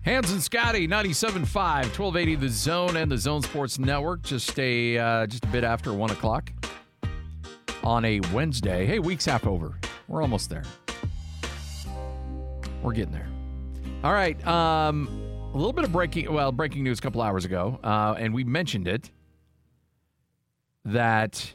Hans and Scotty, 97.5, 1280 The Zone and the Zone Sports Network. Just a bit after 1 o'clock on a Wednesday. Hey, week's half over. We're almost there. We're getting there. All right. A little bit of breaking news a couple hours ago, and we mentioned it, that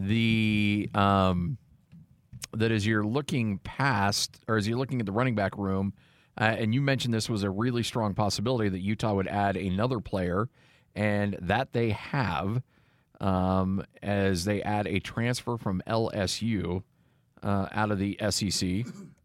that as you're looking past, or as you're looking at the running back room, and you mentioned this was a really strong possibility that Utah would add another player, and that they have, as they add a transfer from LSU out of the SEC.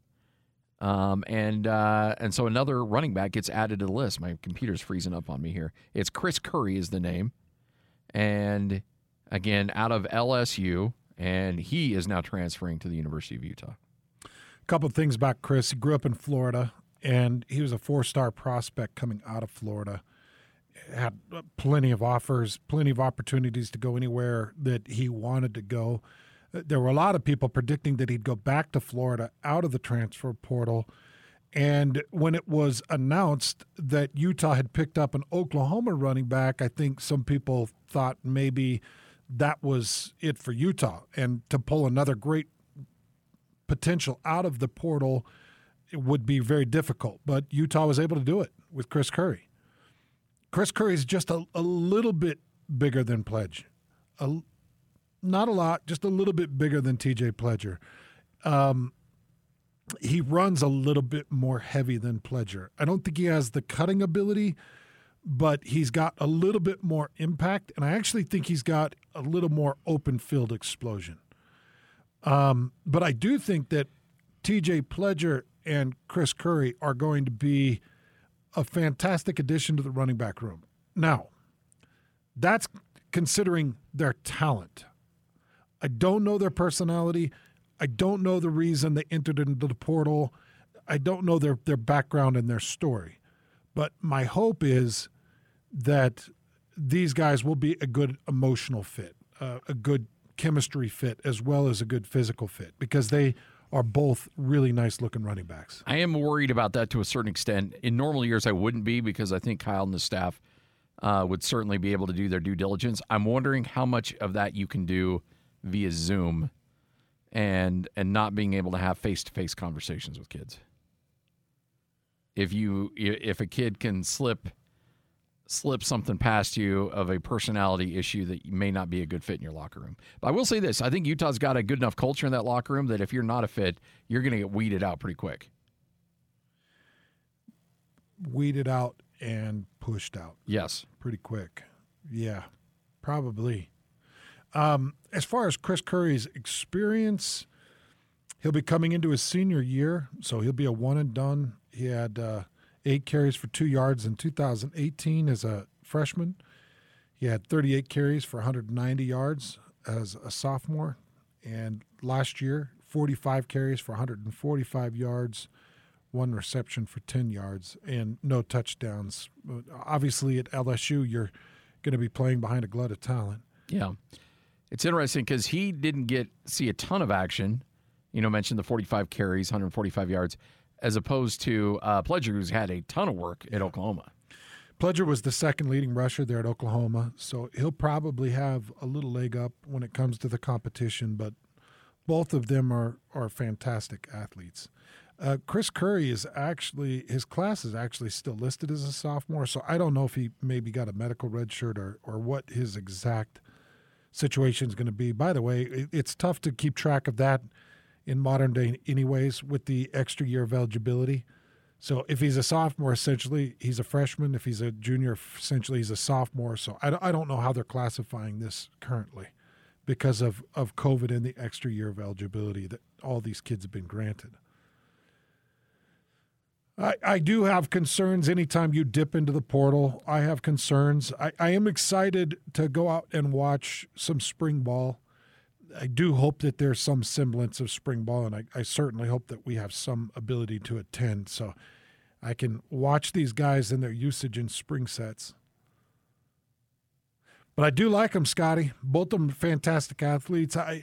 And so another running back gets added to the list. My computer's freezing up on me here. It's Chris Curry is the name. And again, out of LSU, and he is now transferring to the University of Utah. A couple of things about Chris. He grew up in Florida, and he was a four-star prospect coming out of Florida. Had plenty of offers, plenty of opportunities to go anywhere that he wanted to go. There were a lot of people predicting that he'd go back to Florida out of the transfer portal. And when it was announced that Utah had picked up an Oklahoma running back, I think some people thought maybe that was it for Utah. And to pull another great potential out of the portal, it would be very difficult. But Utah was able to do it with Chris Curry. Chris Curry is just a little bit bigger than Pledge. Not a lot, just a little bit bigger than TJ Pledger. He runs a little bit more heavy than Pledger. I don't think he has the cutting ability, but he's got a little bit more impact, and I actually think he's got a little more open field explosion. But I do think that TJ Pledger and Chris Curry are going to be a fantastic addition to the running back room. Now, that's considering their talent. I don't know their personality. I don't know the reason they entered into the portal. I don't know their background and their story. But my hope is that these guys will be a good emotional fit, a good chemistry fit, as well as a good physical fit, because they are both really nice-looking running backs. I am worried about that to a certain extent. In normal years, I wouldn't be, because I think Kyle and the staff would certainly be able to do their due diligence. I'm wondering how much of that you can do via Zoom and not being able to have face-to-face conversations with kids. If a kid can slip something past you of a personality issue that may not be a good fit in your locker room. But I will say this, I think Utah's got a good enough culture in that locker room that if you're not a fit, you're going to get weeded out pretty quick. Weeded out and pushed out. Yes. Pretty quick. Yeah, probably. As far as Chris Curry's experience, he'll be coming into his senior year, so he'll be a one and done. He had 8 carries for 2 yards in 2018 as a freshman. He had 38 carries for 190 yards as a sophomore. And last year, 45 carries for 145 yards, 1 reception for 10 yards, and no touchdowns. Obviously, at LSU, you're going to be playing behind a glut of talent. Yeah. It's interesting because he didn't see a ton of action. Mentioned the 45 carries, 145 yards, as opposed to Pledger, who's had a ton of work at Oklahoma. Pledger was the second leading rusher there at Oklahoma, so he'll probably have a little leg up when it comes to the competition, but both of them are fantastic athletes. Chris Curry his class is actually still listed as a sophomore, so I don't know if he maybe got a medical red shirt or what his exact situation is going to be. By the way, it's tough to keep track of that in modern day anyways with the extra year of eligibility. So if he's a sophomore, essentially he's a freshman. If he's a junior, essentially he's a sophomore. So I don't know how they're classifying this currently because of COVID and the extra year of eligibility that all these kids have been granted. I do have concerns anytime you dip into the portal. I have concerns. I am excited to go out and watch some spring ball. I do hope that there's some semblance of spring ball, and I certainly hope that we have some ability to attend so I can watch these guys and their usage in spring sets. But I do like them, Scotty. Both of them fantastic athletes. As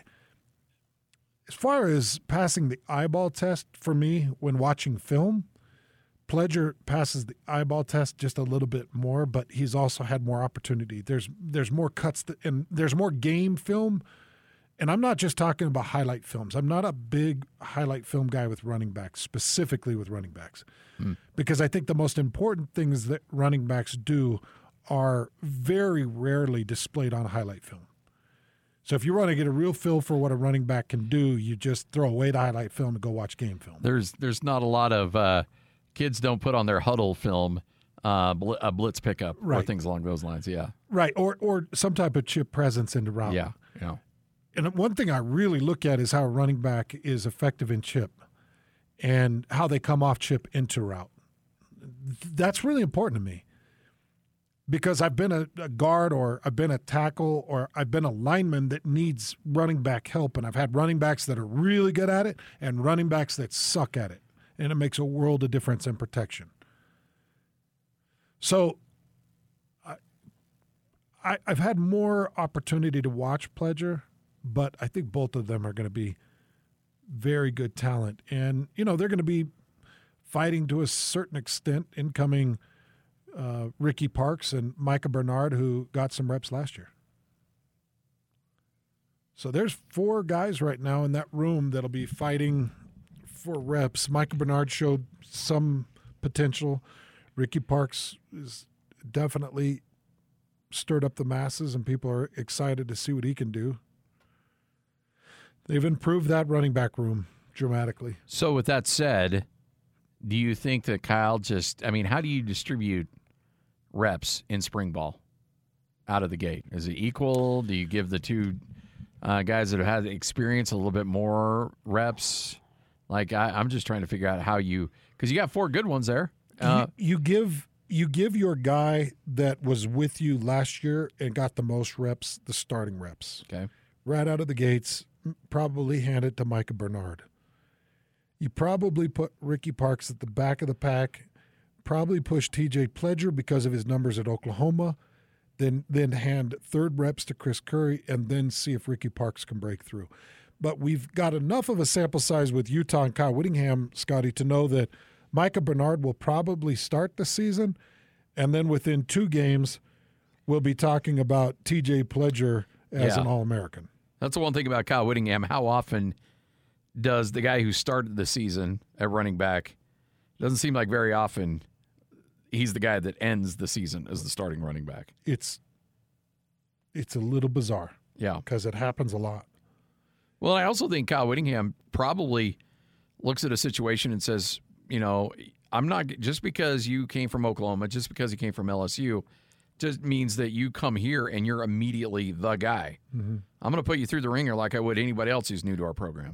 far as passing the eyeball test for me when watching film, Pledger passes the eyeball test just a little bit more, but he's also had more opportunity. There's more cuts and there's more game film. And I'm not just talking about highlight films. I'm not a big highlight film guy with running backs, specifically with running backs, because I think the most important things that running backs do are very rarely displayed on highlight film. So if you want to get a real feel for what a running back can do, you just throw away the highlight film and go watch game film. There's not a lot of kids don't put on their huddle film a blitz pickup or things along those lines. Yeah, right. Or some type of chip presence into route. Yeah. And one thing I really look at is how a running back is effective in chip and how they come off chip into route. That's really important to me because I've been a guard or I've been a tackle or I've been a lineman that needs running back help, and I've had running backs that are really good at it and running backs that suck at it, and it makes a world of difference in protection. So I've had more opportunity to watch Pledger, but I think both of them are going to be very good talent. And, they're going to be fighting to a certain extent incoming Ricky Parks and Micah Bernard, who got some reps last year. So there's 4 guys right now in that room that'll be fighting for reps. Micah Bernard showed some potential. Ricky Parks is definitely stirred up the masses, and people are excited to see what he can do. They've improved that running back room dramatically. So with that said, do you think that Kyle how do you distribute reps in spring ball out of the gate? Is it equal? Do you give the 2 guys that have had experience a little bit more reps? I'm just trying to figure out how because you got 4 good ones there. You give your guy that was with you last year and got the most reps the starting reps. Okay. Right out of the gates. Probably hand it to Micah Bernard. You probably put Ricky Parks at the back of the pack, probably push TJ Pledger because of his numbers at Oklahoma, then hand 3rd reps to Chris Curry, and then see if Ricky Parks can break through. But we've got enough of a sample size with Utah and Kyle Whittingham, Scotty, to know that Micah Bernard will probably start the season, and then within 2 games, we'll be talking about TJ Pledger as an All-American. That's the one thing about Kyle Whittingham. How often does the guy who started the season at running back, doesn't seem like very often he's the guy that ends the season as the starting running back. It's a little bizarre. Yeah. Because it happens a lot. Well, I also think Kyle Whittingham probably looks at a situation and says, I'm not, just because you came from Oklahoma, just because you came from LSU, just means that you come here and you're immediately the guy. Mm-hmm. I'm going to put you through the ringer like I would anybody else who's new to our program.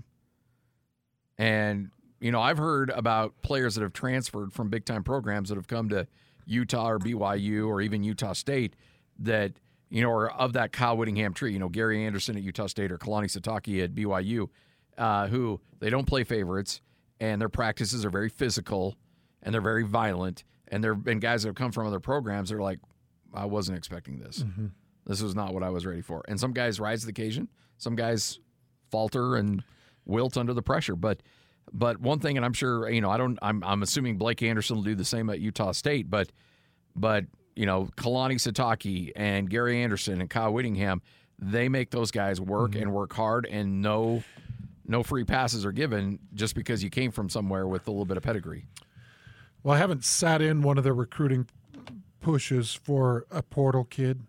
And, I've heard about players that have transferred from big-time programs that have come to Utah or BYU or even Utah State that, are of that Kyle Whittingham tree. Gary Anderson at Utah State or Kalani Sitake at BYU, who they don't play favorites, and their practices are very physical, and they're very violent. And there have been guys that have come from other programs that are like, I wasn't expecting this. Mm-hmm. This was not what I was ready for. And some guys rise to the occasion. Some guys falter and wilt under the pressure. But one thing, and I'm sure, I'm assuming Blake Anderson will do the same at Utah State. But Kalani Sitake and Gary Anderson and Kyle Whittingham, they make those guys work and work hard, and no free passes are given just because you came from somewhere with a little bit of pedigree. Well, I haven't sat in one of the recruiting pushes for a portal kid.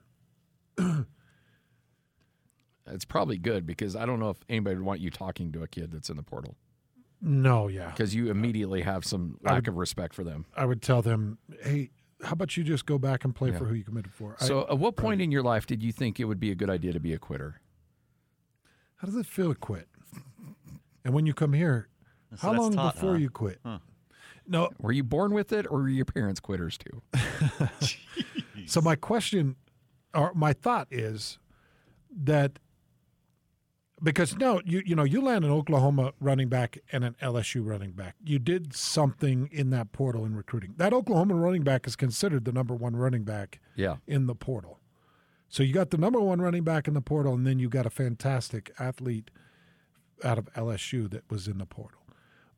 It's probably good because I don't know if anybody would want you talking to a kid that's in the portal. No, yeah. Because you immediately have some lack of respect for them. I would tell them, hey, how about you just go back and play for who you committed for? So at what point in your life did you think it would be a good idea to be a quitter? How does it feel to quit? And when you come here, how long before you quit? Huh. No. Were you born with it, or were your parents quitters too? So my question, or my thought is that because you land an Oklahoma running back and an LSU running back. You did something in that portal in recruiting. That Oklahoma running back is considered the number 1 running back in the portal. So you got the number 1 running back in the portal, and then you got a fantastic athlete out of LSU that was in the portal.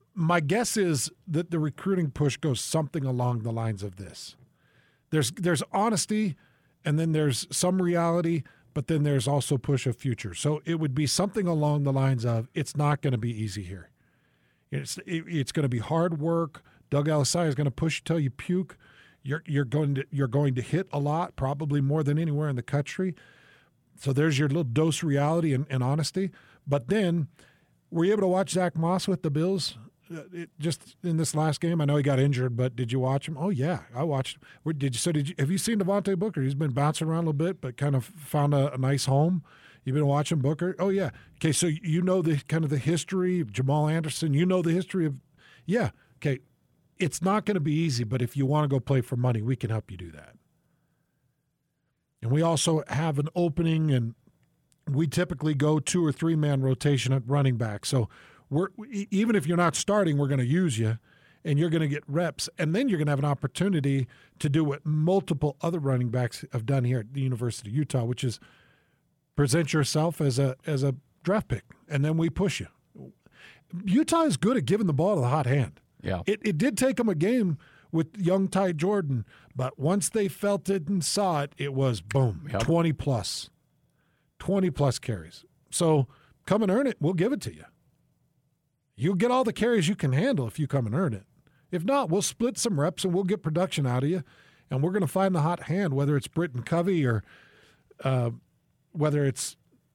My guess is that the recruiting push goes something along the lines of this. There's honesty, and then there's some reality, but then there's also push of future. So it would be something along the lines of, it's not going to be easy here. It's going to be hard work. Doug Alisai is going to push you till you puke. You're going to hit a lot, probably more than anywhere in the country. So there's your little dose of reality and honesty. But then, were you able to watch Zach Moss with the Bills just in this last game? I know he got injured, but did you watch him? Oh yeah, I watched. Have you seen Devontae Booker? He's been bouncing around a little bit, but kind of found a nice home. You've been watching Booker? Oh yeah. Okay, so you know the kind of the history of Jamal Anderson. You know the history of, yeah. Okay, it's not going to be easy, but if you want to go play for money, we can help you do that. And we also have an opening, and we typically go 2 or 3 man rotation at running back. So even if you're not starting, we're going to use you, and you're going to get reps, and then you're going to have an opportunity to do what multiple other running backs have done here at the University of Utah, which is present yourself as a draft pick, and then we push you. Utah is good at giving the ball to the hot hand. Yeah, it did take them a game with young Ty Jordan, but once they felt it and saw it, it was boom, yep. 20 plus carries. So come and earn it. We'll give it to you. You'll get all the carries you can handle if you come and earn it. If not, we'll split some reps and we'll get production out of you, and we're going to find the hot hand, whether it's Britton Covey or whether it's,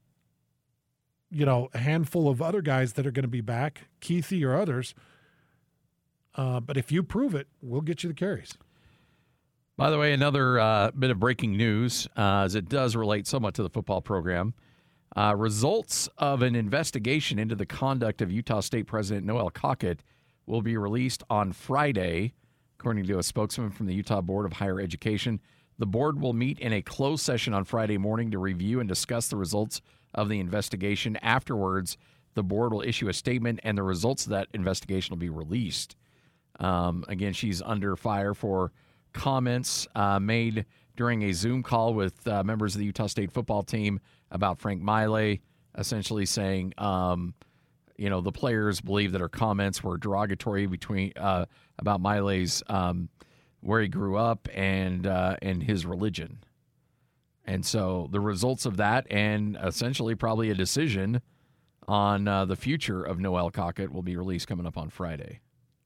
a handful of other guys that are going to be back, Keithy or others. But if you prove it, we'll get you the carries. By the way, another bit of breaking news, as it does relate somewhat to the football program. Results of an investigation into the conduct of Utah State President Noel Cockett will be released on Friday, according to a spokesman from the Utah Board of Higher Education. The board will meet in a closed session on Friday morning to review and discuss the results of the investigation. Afterwards, the board will issue a statement, and the results of that investigation will be released. Again, she's under fire for comments made during a Zoom call with members of the Utah State football team about Frank Maile, essentially saying, the players believe that her comments were derogatory about Maile's where he grew up and his religion. And so the results of that, and essentially probably a decision on the future of Noel Cockett, will be released coming up on Friday.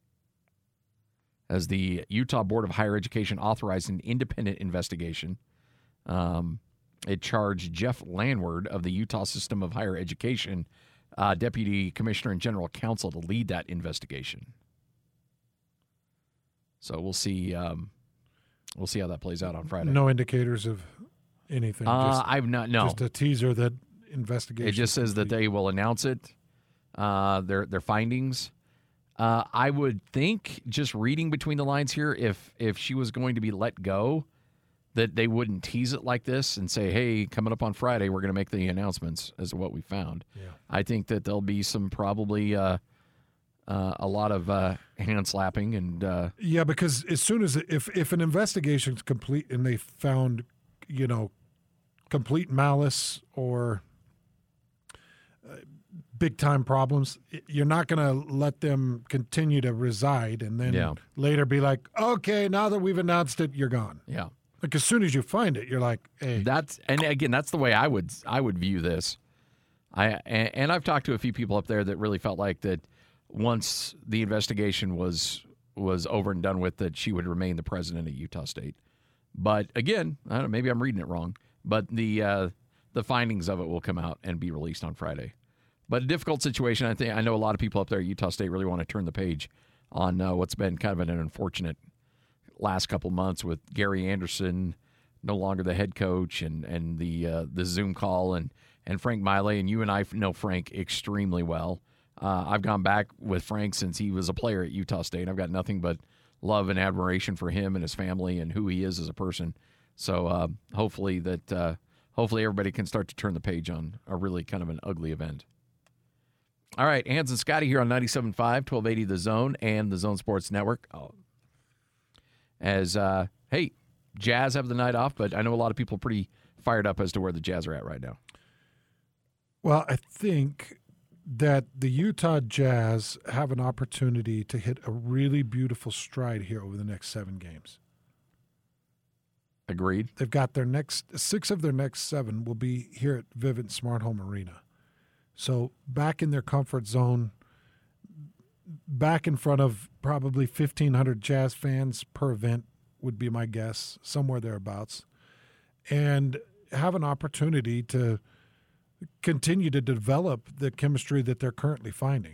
As the Utah Board of Higher Education authorized an independent investigation, it charged Jeff Landward of the Utah System of Higher Education, Deputy Commissioner and General Counsel, to lead that investigation. So we'll see. We'll see how that plays out on Friday. No indicators of anything. I've not. No, just a teaser that investigation. It just says that they will announce it. Their findings. I would think, just reading between the lines here, if she was going to be let go, that they wouldn't tease it like this and say, hey, coming up on Friday, we're going to make the announcements as to what we found. Yeah. I think that there'll be some probably a lot of hand slapping. And yeah, because as soon as if an investigation's complete and they found, complete malice or big-time problems, you're not going to let them continue to reside and then later be like, okay, now that we've announced it, you're gone. Yeah. Like as soon as you find it, you're like, hey. That's the way I would view this. And I've talked to a few people up there that really felt like that once the investigation was over and done with, that she would remain the president of Utah State. But again, I don't know, maybe I'm reading it wrong. But the findings of it will come out and be released on Friday. But a difficult situation. I know a lot of people up there at Utah State really want to turn the page on what's been kind of an unfortunate last couple months with Gary Anderson no longer the head coach and the Zoom call and Frank Maile. And you and I know Frank extremely well. I've gone back with Frank since he was a player at Utah State. I've got nothing but love and admiration for him and his family and who he is as a person. So hopefully everybody can start to turn the page on a really kind of an ugly event. All right, Hans and Scotty here on 97.5, 1280 The Zone and the Zone Sports Network. Hey, Jazz have the night off, but I know a lot of people are pretty fired up as to where the Jazz are at right now. Well, I think that the Utah Jazz have an opportunity to hit a really beautiful stride here over the next 7 games. Agreed. They've got their next 6 of their next 7 will be here at Vivint Smart Home Arena. So back in their comfort zone, back in front of probably 1,500 Jazz fans per event would be my guess, somewhere thereabouts, and have an opportunity to continue to develop the chemistry that they're currently finding.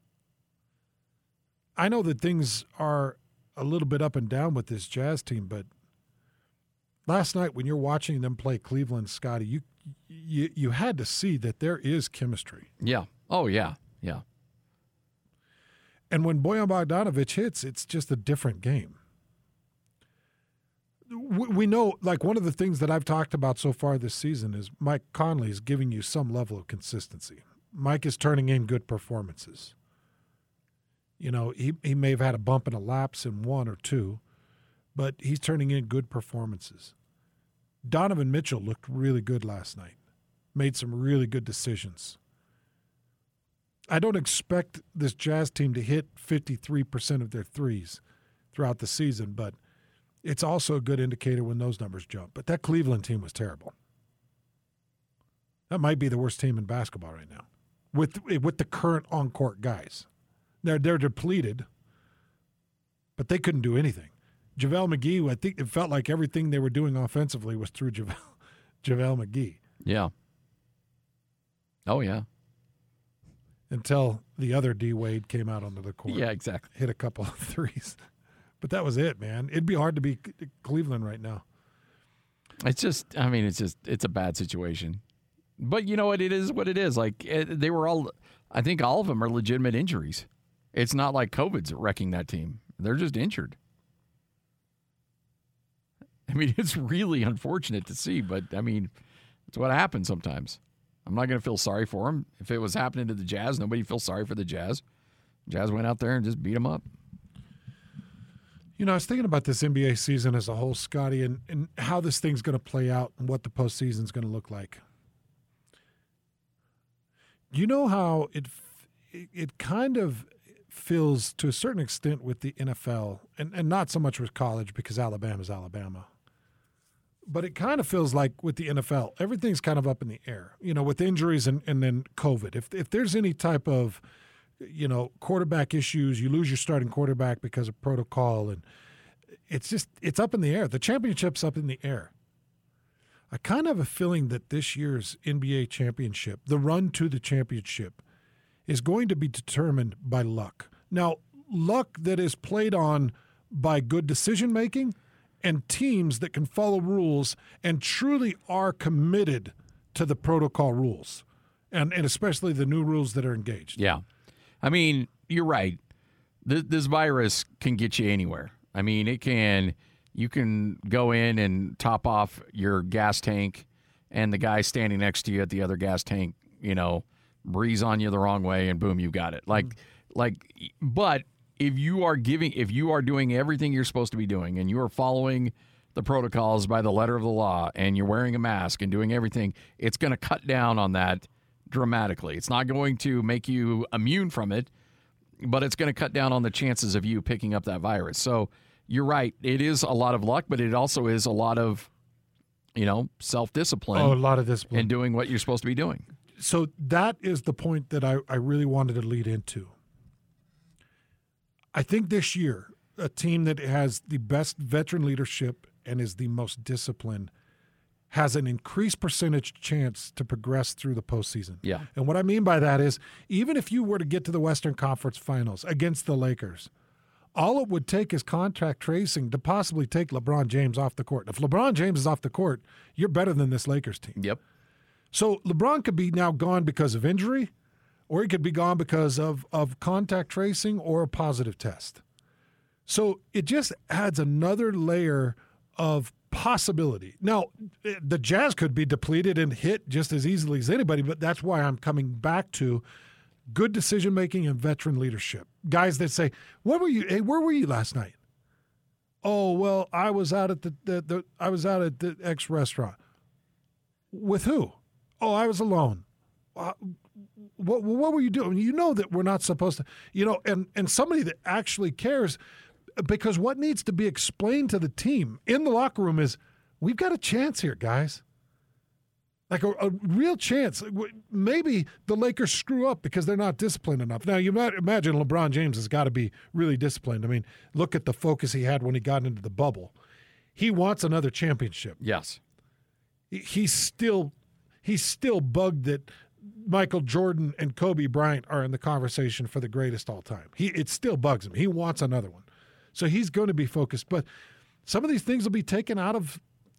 I know that things are a little bit up and down with this Jazz team, but last night when you're watching them play Cleveland, Scotty, you had to see that there is chemistry. Yeah. Oh, yeah. Yeah. And when Bojan Bogdanović hits, it's just a different game. We know, like, one of the things that I've talked about so far this season is Mike Conley is giving you some level of consistency. Mike is turning in good performances. You know, he may have had a bump and a lapse in 1 or 2, but he's turning in good performances. Donovan Mitchell looked really good last night, made some really good decisions. I don't expect this Jazz team to hit 53% of their threes throughout the season, but it's also a good indicator when those numbers jump. But that Cleveland team was terrible. That might be the worst team in basketball right now with the current on-court guys. They're depleted, but they couldn't do anything. JaVale McGee, I think it felt like everything they were doing offensively was through JaVale McGee. Yeah. Oh, yeah. Until the other D. Wade came out onto the court. Yeah, exactly. Hit a couple of threes. But that was it, man. It'd be hard to beat Cleveland right now. It's a bad situation. But you know what? It is what it is. Like, they were all, I think all of them are legitimate injuries. It's not like COVID's wrecking that team. They're just injured. I mean, it's really unfortunate to see, but I mean, it's what happens sometimes. I'm not going to feel sorry for them. If it was happening to the Jazz, nobody feels sorry for the Jazz. Jazz went out there and just beat them up. You know, I was thinking about this NBA season as a whole, Scotty, and how this thing's going to play out and what the postseason's going to look like. You know how it kind of feels to a certain extent with the NFL, and not so much with college because Alabama's Alabama. But it kind of feels like with the NFL, everything's kind of up in the air, you know, with injuries and then COVID. If there's any type of, you know, quarterback issues, you lose your starting quarterback because of protocol, and it's up in the air. The championship's up in the air. I kind of have a feeling that this year's NBA championship, the run to the championship, is going to be determined by luck. Now, luck that is played on by good decision-making and teams that can follow rules and truly are committed to the protocol rules, and especially the new rules that are engaged. Yeah. I mean, you're right. This virus can get you anywhere. I mean, you can go in and top off your gas tank, and the guy standing next to you at the other gas tank, you know, breathes on you the wrong way, and boom, you got it. But if you are doing everything you're supposed to be doing, and you are following the protocols by the letter of the law, and you're wearing a mask and doing everything, it's going to cut down on that dramatically. It's not going to make you immune from it, but it's going to cut down on the chances of you picking up that virus. So you're right. It is a lot of luck, but it also is a lot of, you know, self-discipline. Oh, a lot of discipline. And doing what you're supposed to be doing. So that is the point that I really wanted to lead into. I think this year, a team that has the best veteran leadership and is the most disciplined has an increased percentage chance to progress through the postseason. Yeah. And what I mean by that is, even if you were to get to the Western Conference Finals against the Lakers, all it would take is contact tracing to possibly take LeBron James off the court. If LeBron James is off the court, you're better than this Lakers team. Yep. So LeBron could be now gone because of injury, or he could be gone because of contact tracing or a positive test. So it just adds another layer of possibility. Now, the Jazz could be depleted and hit just as easily as anybody, but that's why I'm coming back to good decision-making and veteran leadership. Guys that say, where were you last night? Oh, well, I was out at the X restaurant. With who? Oh, I was alone. what were you doing? You know that we're not supposed to, and somebody that actually cares, because what needs to be explained to the team in the locker room is, we've got a chance here, guys. Like a real chance. Maybe the Lakers screw up because they're not disciplined enough. Now, you might imagine LeBron James has got to be really disciplined. I mean, look at the focus he had when he got into the bubble. He wants another championship. Yes. He's still bugged that Michael Jordan and Kobe Bryant are in the conversation for the greatest all time. It still bugs him. He wants another one. So he's going to be focused. But some of these things will be taken out of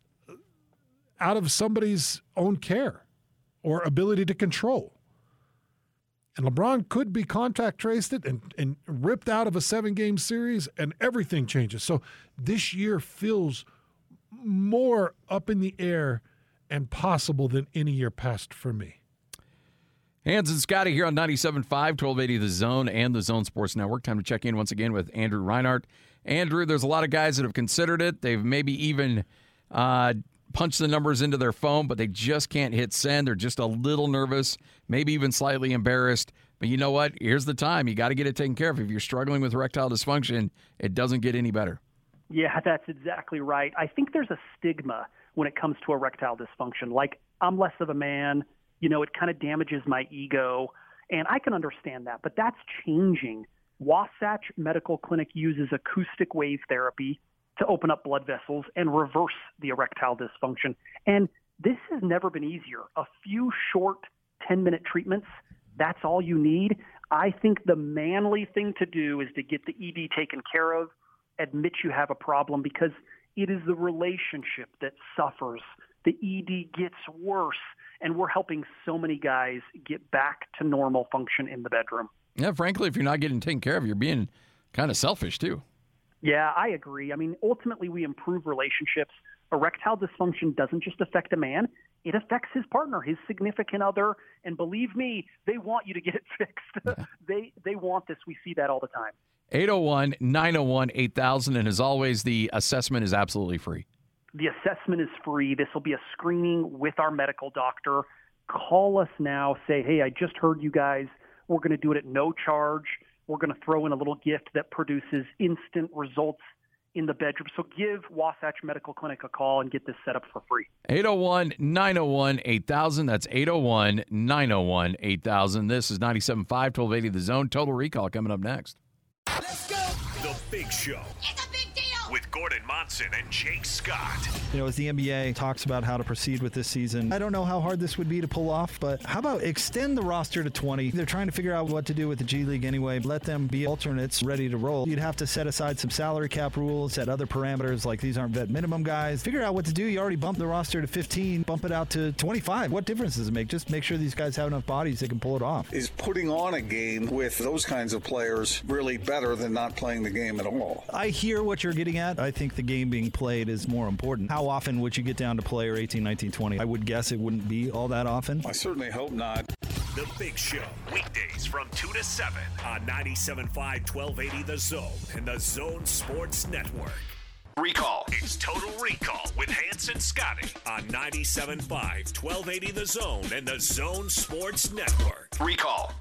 somebody's own care or ability to control. And LeBron could be contact traced it and ripped out of a 7-game series, and everything changes. So this year feels more up in the air and possible than any year past for me. Hans and Scotty here on 97.5, 1280 The Zone and the Zone Sports Network. Time to check in once again with Andrew Reinhardt. Andrew, there's a lot of guys that have considered it. They've maybe even punch the numbers into their phone, but they just can't hit send. They're just a little nervous, maybe even slightly embarrassed. But you know what? Here's the time. You got to get it taken care of. If you're struggling with erectile dysfunction, it doesn't get any better. Yeah, that's exactly right. I think there's a stigma when it comes to erectile dysfunction. Like, I'm less of a man. It kind of damages my ego. And I can understand that, but that's changing. Wasatch Medical Clinic uses acoustic wave therapy to open up blood vessels and reverse the erectile dysfunction. And this has never been easier. A few short 10-minute treatments, that's all you need. I think the manly thing to do is to get the ED taken care of, admit you have a problem, because it is the relationship that suffers. The ED gets worse, and we're helping so many guys get back to normal function in the bedroom. Yeah, frankly, if you're not getting taken care of, you're being kind of selfish too. Yeah, I agree. I mean, ultimately, we improve relationships. Erectile dysfunction doesn't just affect a man. It affects his partner, his significant other. And believe me, they want you to get it fixed. They want this. We see that all the time. 801-901-8000. And as always, the assessment is absolutely free. The assessment is free. This will be a screening with our medical doctor. Call us now. Say, hey, I just heard you guys. We're going to do it at no charge. We're going to throw in a little gift that produces instant results in the bedroom. So give Wasatch Medical Clinic a call and get this set up for free. 801-901-8000. That's 801-901-8000. This is 97.5, 1280 The Zone. Total Recall coming up next. Let's go. The Big Show. It's a big deal. With Gordon Monson and Jake Scott. As the NBA talks about how to proceed with this season, I don't know how hard this would be to pull off, but how about extend the roster to 20? They're trying to figure out what to do with the G League anyway. Let them be alternates ready to roll. You'd have to set aside some salary cap rules, set other parameters like these aren't vet minimum guys. Figure out what to do. You already bumped the roster to 15, bump it out to 25. What difference does it make? Just make sure these guys have enough bodies they can pull it off. Is putting on a game with those kinds of players really better than not playing the game at all? I hear what you're getting at. I think the game being played is more important. How often would you get down to player 18, 19, 20? I would guess it wouldn't be all that often. I certainly hope not. The Big Show, weekdays from 2 to 7 on 97.5, 1280 The Zone and the Zone Sports Network. Recall. It's Total Recall with Hanson Scotty on 97.5, 1280 The Zone and the Zone Sports Network. Recall.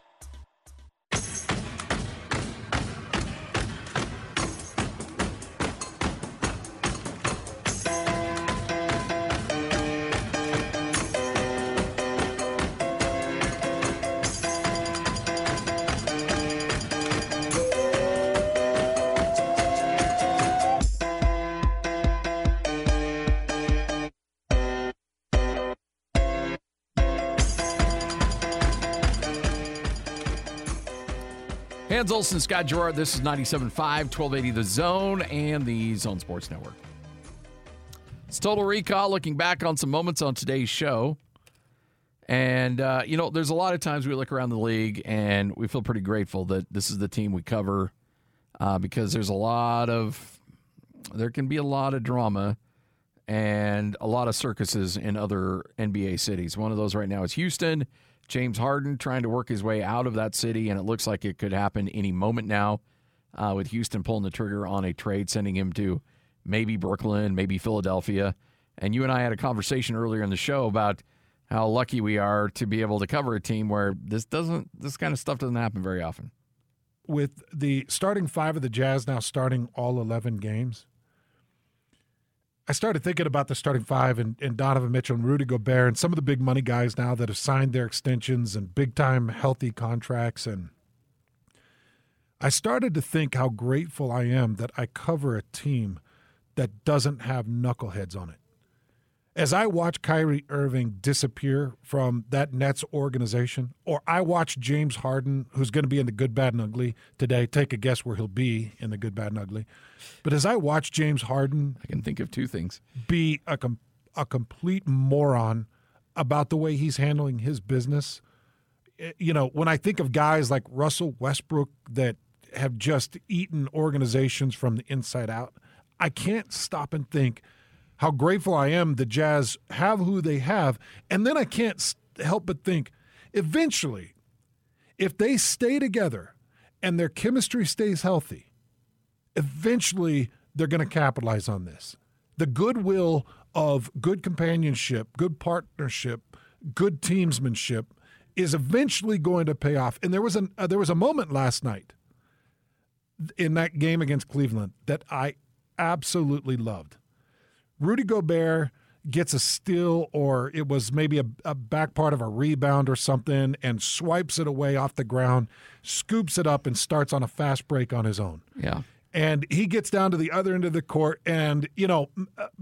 Hans Olsen, Scott Gerard. This is 97.5, 1280 The Zone and the Zone Sports Network. It's Total Recall, looking back on some moments on today's show. And, there's a lot of times we look around the league and we feel pretty grateful that this is the team we cover because there can be a lot of drama and a lot of circuses in other NBA cities. One of those right now is Houston. James Harden trying to work his way out of that city, and it looks like it could happen any moment now with Houston pulling the trigger on a trade, sending him to maybe Brooklyn, maybe Philadelphia. And you and I had a conversation earlier in the show about how lucky we are to be able to cover a team where this kind of stuff doesn't happen very often. With the starting five of the Jazz now starting all 11 games, I started thinking about the starting five and Donovan Mitchell and Rudy Gobert and some of the big money guys now that have signed their extensions and big-time healthy contracts. And I started to think how grateful I am that I cover a team that doesn't have knuckleheads on it. As I watch Kyrie Irving disappear from that Nets organization, or I watch James Harden, who's going to be in the good, bad, and ugly today, take a guess where he'll be in the good, bad, and ugly. But as I watch James Harden, I can think of two things. Be a complete moron about the way he's handling his business. You know, when I think of guys like Russell Westbrook that have just eaten organizations from the inside out, I can't stop and think how grateful I am the Jazz have who they have. And then I can't help but think, eventually, if they stay together and their chemistry stays healthy, eventually they're going to capitalize on this. The goodwill of good companionship, good partnership, good teamsmanship is eventually going to pay off. And there was a moment last night in that game against Cleveland that I absolutely loved. Rudy Gobert gets a steal, or it was maybe a back part of a rebound or something, and swipes it away off the ground, scoops it up, and starts on a fast break on his own. Yeah. And he gets down to the other end of the court, and, you know,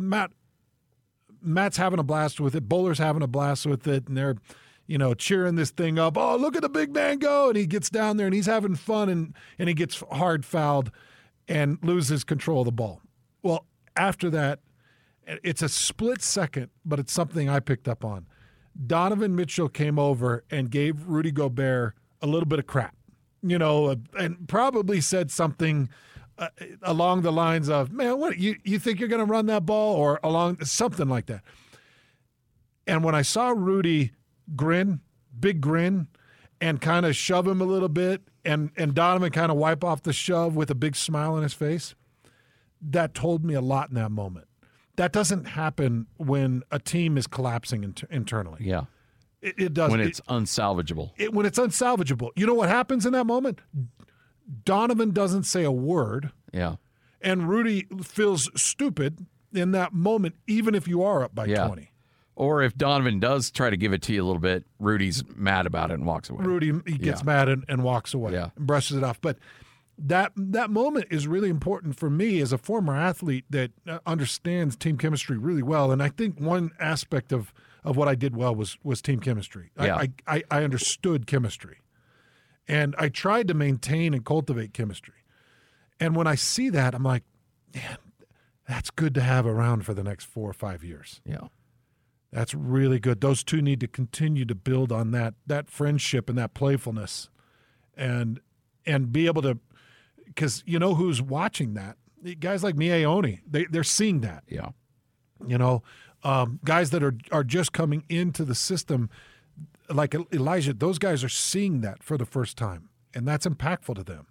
Matt's having a blast with it. Bowler's having a blast with it, and they're, you know, cheering this thing up. Oh, look at the big man go. And he gets down there, and he's having fun, and he gets hard fouled and loses control of the ball. Well, after that, it's a split second, but it's something I picked up on. Donovan Mitchell came over and gave Rudy Gobert a little bit of crap, you know, and probably said something along the lines of, man, what you think you're going to run that ball, or along something like that. And when I saw Rudy grin, big grin, and kind of shove him a little bit, and Donovan kind of wipe off the shove with a big smile on his face, that told me a lot in that moment. That doesn't happen when a team is collapsing internally. Yeah. It does. When it's unsalvageable. When it's unsalvageable. You know what happens in that moment? Donovan doesn't say a word. Yeah. And Rudy feels stupid in that moment, even if you are up by 20. Or if Donovan does try to give it to you a little bit, Rudy's mad about it and walks away. Rudy gets mad and walks away and brushes it off. But that moment is really important for me as a former athlete that understands team chemistry really well. And I think one aspect of what I did well was team chemistry. Yeah. I understood chemistry. And I tried to maintain and cultivate chemistry. And when I see that, I'm like, man, that's good to have around for the next 4 or 5 years. Yeah. That's really good. Those two need to continue to build on that friendship and that playfulness and be able to, because you know who's watching that? Guys like Mie Oni, they're seeing that. Yeah. You know, guys that are just coming into the system, like Elijah, those guys are seeing that for the first time, and that's impactful to them.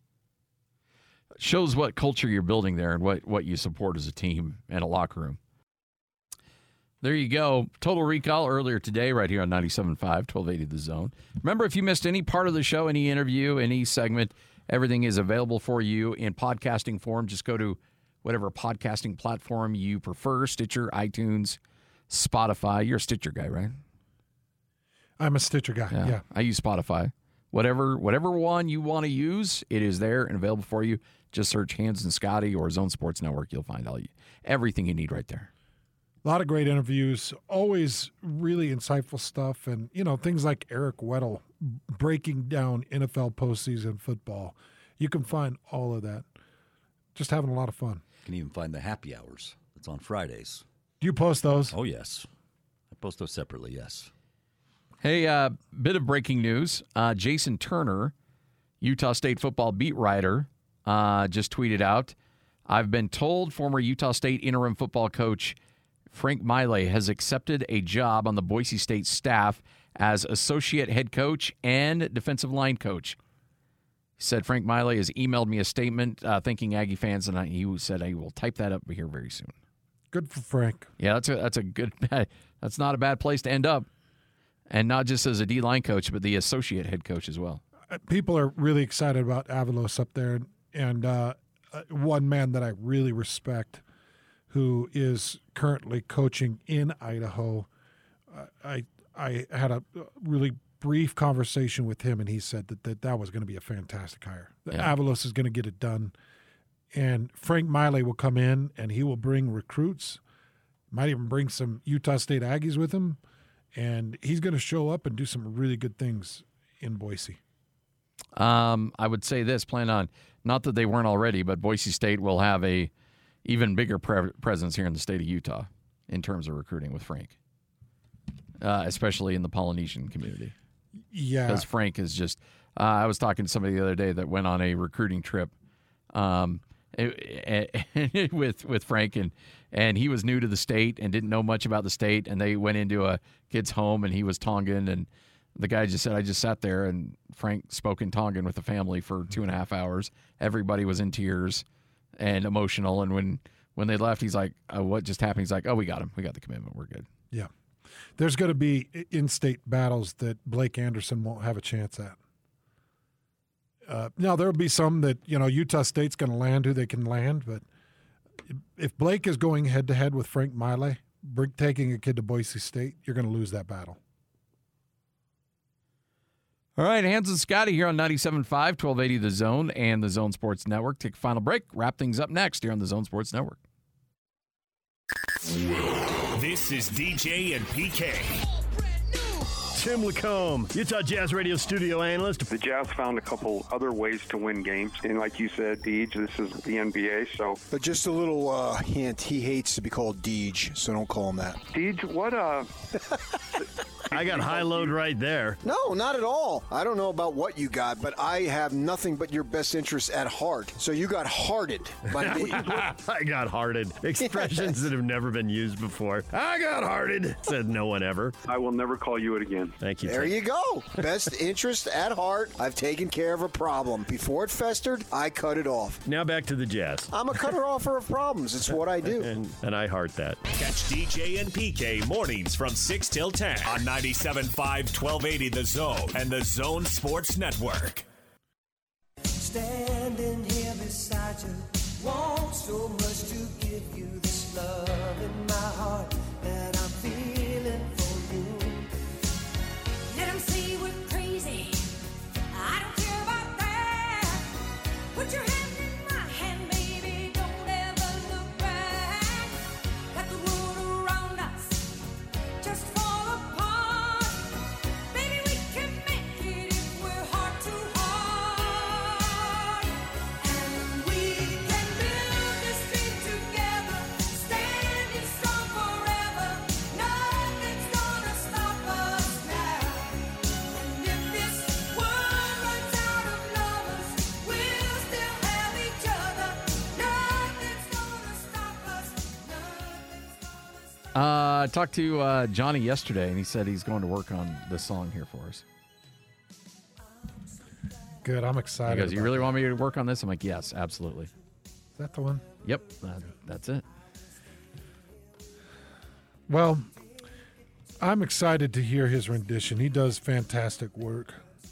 Shows what culture you're building there and what you support as a team and a locker room. There you go. Total Recall earlier today right here on 97.5, 1280 The Zone. Remember, if you missed any part of the show, any interview, any segment, everything is available for you in podcasting form. Just go to whatever podcasting platform you prefer, Stitcher, iTunes, Spotify. You're a Stitcher guy, right? I'm a Stitcher guy, yeah. I use Spotify. Whatever one you want to use, it is there and available for you. Just search Hans and Scotty or Zone Sports Network. You'll find everything you need right there. A lot of great interviews, always really insightful stuff, and, you know, things like Eric Weddle breaking down NFL postseason football. You can find all of that. Just having a lot of fun. You can even find the happy hours. It's on Fridays. Do you post those? Oh, yes. I post those separately, yes. Hey, bit of breaking news. Jason Turner, Utah State football beat writer, just tweeted out, I've been told former Utah State interim football coach Frank Maile has accepted a job on the Boise State staff as associate head coach and defensive line coach. He said Frank Maile has emailed me a statement thanking Aggie fans, and he said I will type that up here very soon. Good for Frank. Yeah, that's a good. That's not a bad place to end up. And not just as a D-line coach, but the associate head coach as well. People are really excited about Avalos up there. And one man that I really respect who is currently coaching in Idaho, I had a really brief conversation with him, and he said that was going to be a fantastic hire. Yeah. Avalos is going to get it done. And Frank Miley will come in, and he will bring recruits, might even bring some Utah State Aggies with him, and he's going to show up and do some really good things in Boise. I would say this, plan on, not that they weren't already, but Boise State will have a even bigger presence here in the state of Utah in terms of recruiting with Frank, especially in the Polynesian community. Yeah. Because Frank is just I was talking to somebody the other day that went on a recruiting trip with Frank, and he was new to the state and didn't know much about the state, and they went into a kid's home, and he was Tongan, and the guy just said, I just sat there, and Frank spoke in Tongan with the family for 2.5 hours. Everybody was in tears and emotional, and when they left, he's like, what just happened? He's like, we got him. We got the commitment. We're good. Yeah. There's going to be in-state battles that Blake Anderson won't have a chance at. Now, there'll be some that, Utah State's going to land who they can land, but if Blake is going head-to-head with Frank Miley, taking a kid to Boise State, you're going to lose that battle. All right, Hans and Scotty here on 97.5, 1280 The Zone and the Zone Sports Network. Take a final break. Wrap things up next here on the Zone Sports Network. This is DJ and PK. Tim Lacombe, Utah Jazz Radio studio analyst. The Jazz found a couple other ways to win games. And like you said, Deej, this is the NBA, so... But just a little hint, he hates to be called Deej, so don't call him that. Deej, what I got high load right there. No, not at all. I don't know about what you got, but I have nothing but your best interests at heart. So you got hearted by me. I got hearted. Expressions that have never been used before. I got hearted, said no one ever. I will never call you it again. Thank you. There you go. Best interest at heart. I've taken care of a problem. Before it festered, I cut it off. Now back to the Jazz. I'm a cutter-offer of problems. It's what I do. And I heart that. Catch DJ and PK mornings from 6 till 10 on 97.5, 1280 The Zone and the Zone Sports Network. Standing here beside you, want so much to give you this love in my heart that I'm feeling for you. Let them say we're crazy. I don't care about that. Put your hand in my hand, baby. Don't ever look back. Let the world around us just fall apart. Baby, we can make it if we're heart to heart. And we can build this dream together, standing strong forever. Nothing's gonna stop us now. And if this world runs out of lovers, we'll still have each other. Nothing's gonna stop us. Nothing's gonna stop us. I talked to Johnny yesterday, and he said he's going to work on this song here for us. Good. I'm excited. He goes, you about really that. want me to work on this? I'm like, yes, absolutely. Is that the one? Yep, that's it. Well, I'm excited to hear his rendition. He does fantastic work.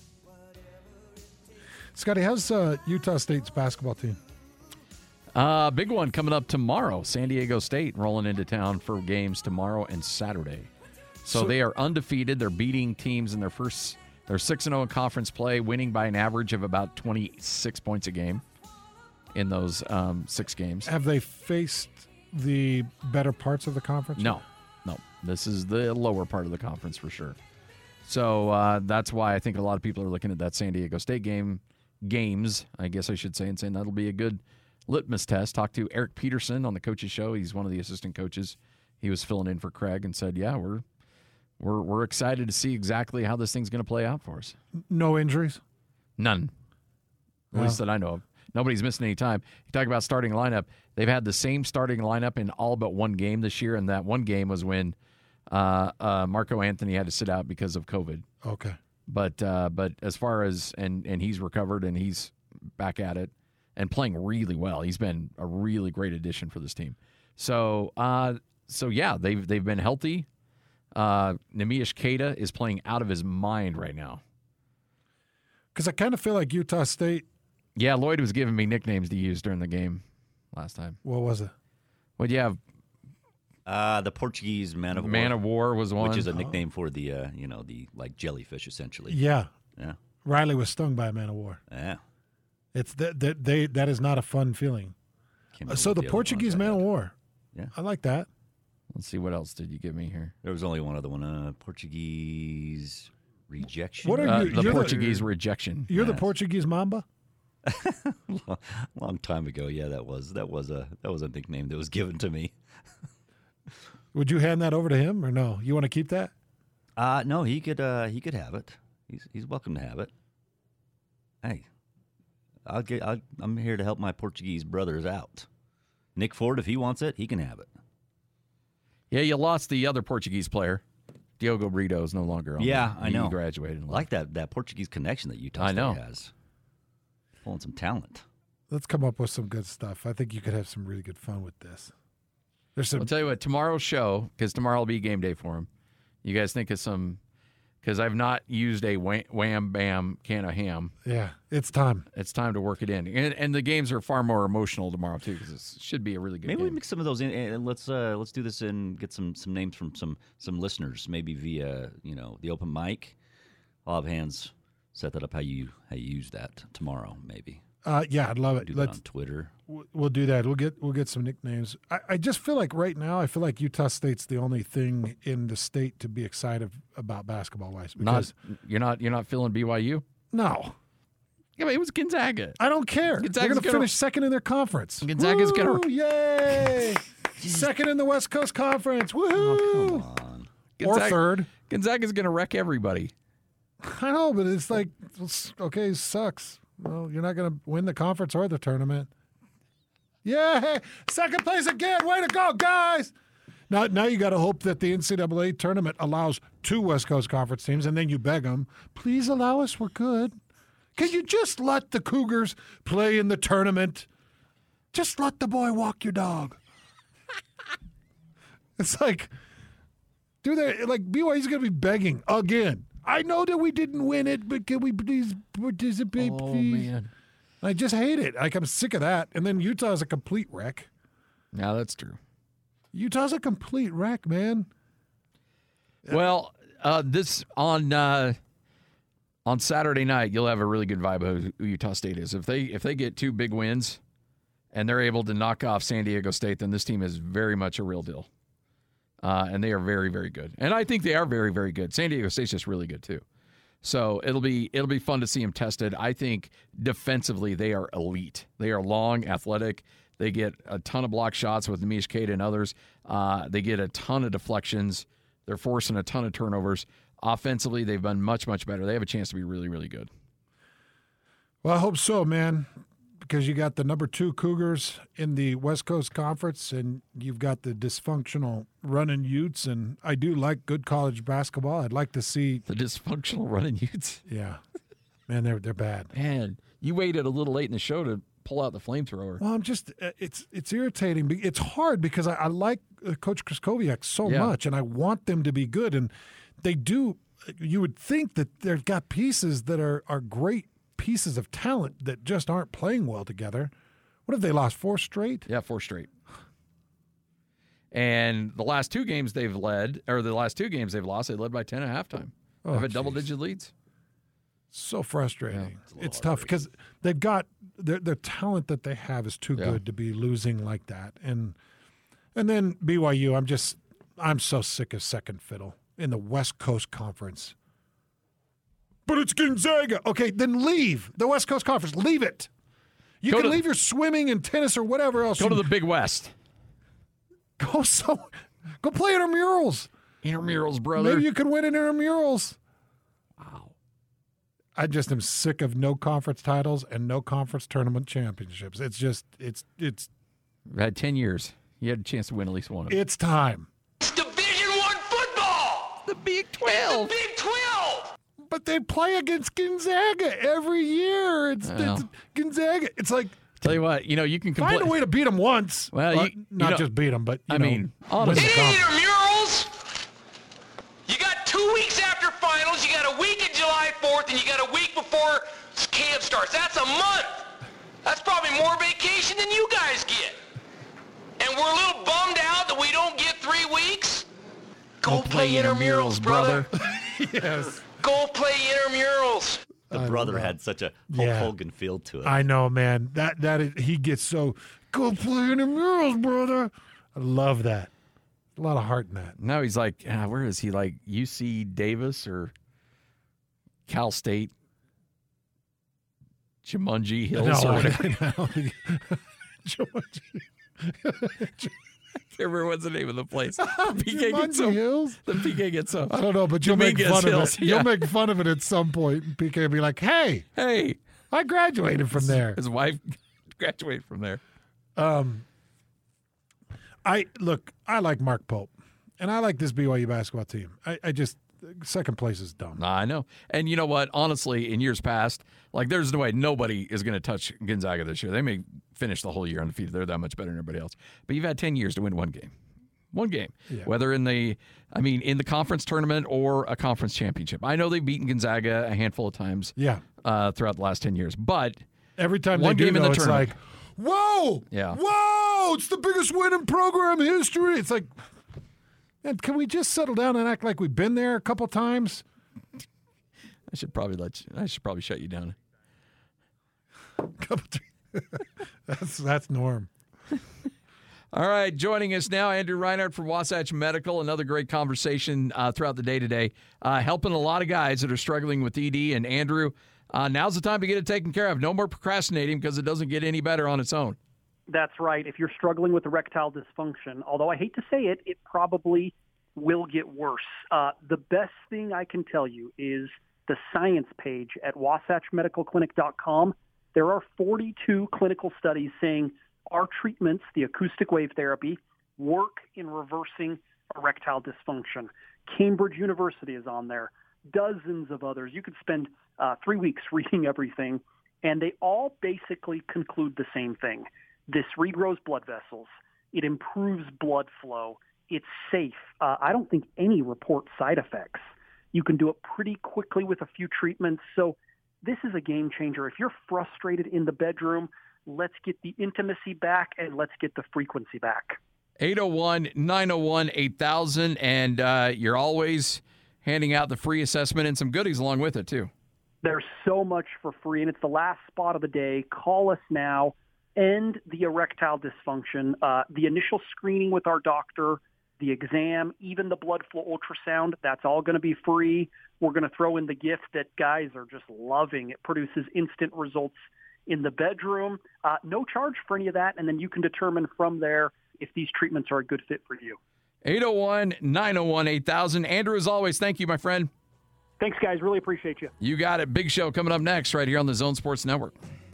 Scotty, how's Utah State's basketball team? Big one coming up tomorrow. San Diego State rolling into town for games tomorrow and Saturday. So they are undefeated. They're beating teams in they're 6-0 in conference play, winning by an average of about 26 points a game in those 6 games. Have they faced the better parts of the conference? No. This is the lower part of the conference for sure. So that's why I think a lot of people are looking at that San Diego State games, I guess I should say, and saying that'll be a good litmus test. Talked to Eric Peterson on the coaches show. He's one of the assistant coaches. He was filling in for Craig and said, yeah, we're excited to see exactly how this thing's going to play out for us. No injuries? None. At least that I know of. Nobody's missing any time. You talk about starting lineup. They've had the same starting lineup in all but one game this year, and that one game was when Marco Anthony had to sit out because of COVID. Okay. But as far as and he's recovered and he's back at it and playing really well. He's been a really great addition for this team. So yeah, they've been healthy. Neemias Queta is playing out of his mind right now. Because I kind of feel like Utah State. Yeah, Lloyd was giving me nicknames to use during the game last time. What was it? What'd you have? The Portuguese man of war. Man of war was one. Which is a nickname for the, the like jellyfish, essentially. Yeah. Yeah. Riley was stung by a man of war. Yeah. It's that is not a fun feeling. So the Portuguese man of war. Yeah. I like that. Let's see, what else did you give me here? There was only one other one. Portuguese rejection. What are you? The Portuguese rejection. You're the Portuguese Mamba? Long time ago, yeah, that was a nickname that was given to me. Would you hand that over to him or no? You want to keep that? No, he could have it. He's welcome to have it. Hey, I'm here to help my Portuguese brothers out. Nick Ford, if he wants it, he can have it. Yeah, you lost the other Portuguese player. Diogo Brito is no longer on. Yeah, I know. He graduated. I like that Portuguese connection that Utah State has. Pulling some talent. Let's come up with some good stuff. I think you could have some really good fun with this. I'll tell you what, tomorrow's show, because tomorrow will be game day for him. You guys think of some, because I've not used a wham bam can of ham. Yeah, it's time. It's time to work it in, and the games are far more emotional tomorrow too, because it should be a really good. Maybe game. we mix some of those in, and let's do this and get some names from some listeners, maybe via the open mic. I'll have hands set that up how you use that tomorrow, maybe. Yeah, I'd love it. Do that on Twitter. We'll do that. We'll get some nicknames. I just feel like right now, I feel like Utah State's the only thing in the state to be excited about basketball wise. You're not feeling BYU? No. Yeah, but it was Gonzaga. I don't care. They're going to finish second in their conference. Gonzaga's going to. Yay! Second in the West Coast Conference. Woohoo! Oh, come on. Or third. Gonzaga's going to wreck everybody. I know, but it's like, okay, sucks. Well, you're not going to win the conference or the tournament. Yeah, second place again. Way to go, guys. Now you got to hope that the NCAA tournament allows 2 West Coast Conference teams, and then you beg them, please allow us. We're good. Can you just let the Cougars play in the tournament? Just let the boy walk your dog. It's like, BYU's going to be begging again. I know that we didn't win it, but can we please participate, please? Man. I just hate it. I'm sick of that. And then Utah's a complete wreck. Yeah, that's true. Utah's a complete wreck, man. Well, this on Saturday night, you'll have a really good vibe of who Utah State is. If they get 2 big wins and they're able to knock off San Diego State, then this team is very much a real deal. And they are very, very good. And I think they are very, very good. San Diego State's just really good, too. So it'll be fun to see them tested. I think defensively they are elite. They are long, athletic. They get a ton of block shots with Neemias Queta and others. They get a ton of deflections. They're forcing a ton of turnovers. Offensively, they've been much, much better. They have a chance to be really, really good. Well, I hope so, man. Because you got the number 2 Cougars in the West Coast Conference, and you've got the dysfunctional running Utes, and I do like good college basketball. I'd like to see the dysfunctional running Utes. Yeah, man, they're bad. Man, you waited a little late in the show to pull out the flamethrower. Well, I'm just it's irritating. It's hard because I like Coach Krzyzkowiak so much, and I want them to be good, and they do. You would think that they've got pieces that are great pieces of talent that just aren't playing well together. What have they lost? 4 straight? Yeah, 4 straight. And the last 2 games they've lost, they led by 10 at halftime. They've had double-digit leads. So frustrating. Yeah, it's tough because they've got their talent that they have is too good to be losing like that. And then BYU, I'm so sick of second fiddle in the West Coast Conference. But it's Gonzaga. Okay, then leave the West Coast Conference. Leave it. You can leave your swimming and tennis or whatever else. Go to the Big West. Go play intramurals. Intramurals, brother. Maybe you can win in intramurals. Wow. I just am sick of no conference titles and no conference tournament championships. It's We've had 10 years. You had a chance to win at least one of them. It's time. It's Division I football. The Big 12. The Big 12. But they play against Gonzaga every year. It's Gonzaga. It's like, tell you what, you can find a way to beat them once. Well, not just beat them, but honestly, intramurals. quarterfinals, you got a week of July 4th, and you got a week before camp starts. That's a month. That's probably more vacation than you guys get. And we're a little bummed out that we don't get 3 weeks. Go play intramurals, brother. Yes. Go play intramurals. The brother had such a Hulk Hogan feel to it. I know, man. He gets so, go play in the murals, brother. I love that. A lot of heart in that. Now he's like, where is he? Like UC Davis or Cal State? Jumanji Hills or whatever. I don't think Jumanji. I can't remember what's the name of the place. The Hills? The PK gets so. I don't know, but you'll make fun Hills, of it. You'll make fun of it at some point, and PK will be like, hey, I graduated from there. His wife graduated from there. I like Mark Pope, and I like this BYU basketball team. I just second place is dumb. I know. And you know what? Honestly, in years past, like there's no way nobody is going to touch Gonzaga this year. They may finish the whole year undefeated. They're that much better than everybody else. But you've had 10 years to win one game. One game. Yeah. Whether in the conference tournament or a conference championship. I know they've beaten Gonzaga a handful of times throughout the last 10 years. But every time one they game do, in the it's tournament. like, whoa! Yeah. Whoa! It's the biggest win in program history. It's like, man, can we just settle down and act like we've been there a couple times? I should probably shut you down. That's Norm. All right, joining us now, Andrew Reinhardt from Wasatch Medical. Another great conversation throughout the day today, helping a lot of guys that are struggling with ED. And Andrew, now's the time to get it taken care of. No more procrastinating because it doesn't get any better on its own. That's right. If you're struggling with erectile dysfunction, although I hate to say it, it probably will get worse. The best thing I can tell you is the science page at wasatchmedicalclinic.com. There are 42 clinical studies saying our treatments, the acoustic wave therapy, work in reversing erectile dysfunction. Cambridge University is on there, dozens of others. You could spend 3 weeks reading everything, and they all basically conclude the same thing. This regrows blood vessels. It improves blood flow. It's safe. I don't think any report side effects. You can do it pretty quickly with a few treatments. So this is a game changer. If you're frustrated in the bedroom, let's get the intimacy back and let's get the frequency back. 801-901-8000, and you're always handing out the free assessment and some goodies along with it, too. There's so much for free, and it's the last spot of the day. Call us now. End the erectile dysfunction. The initial screening with our doctor, the exam, even the blood flow ultrasound, that's all going to be free. We're going to throw in the gift that guys are just loving. It produces instant results in the bedroom. No charge for any of that, and then you can determine from there if these treatments are a good fit for you. 801-901-8000. Andrew, as always, thank you, my friend. Thanks, guys. Really appreciate you. You got it. Big show coming up next right here on the Zone Sports Network.